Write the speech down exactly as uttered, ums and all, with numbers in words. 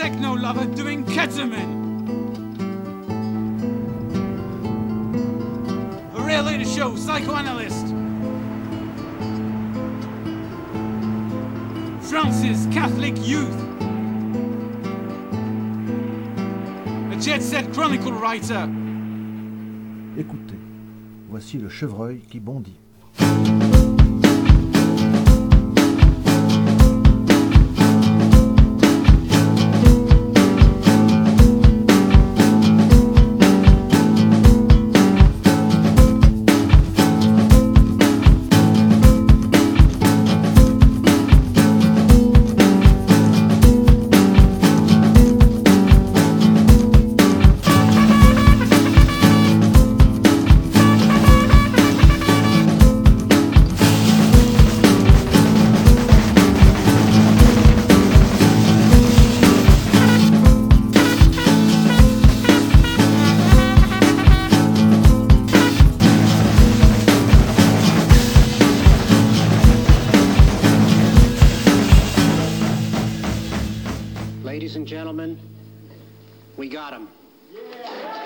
techno lover doing ketamine. A real leader show, psychoanalyst. France's Catholic youth. A jet-set chronicle writer. Écoutez, voici le chevreuil qui bondit. Ladies and gentlemen, we got him. Yeah.